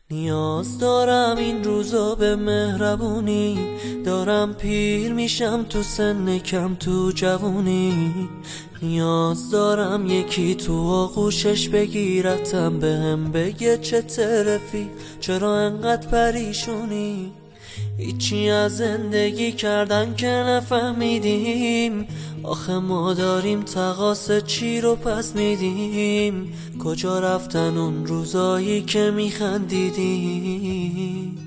نیاز دارم این روزا به مهربونی، دارم پیر میشم تو سن کم تو جوونی. نیاز دارم یکی تو آغوشش بگیرتم، بهم بگه چه طرفی، چرا انقدر پریشونی. هیچی از زندگی کردن که نفهمیدیم، آخه ما داریم تقاص چی رو پس میدیم. کجا رفتن اون روزایی که میخندیدیم؟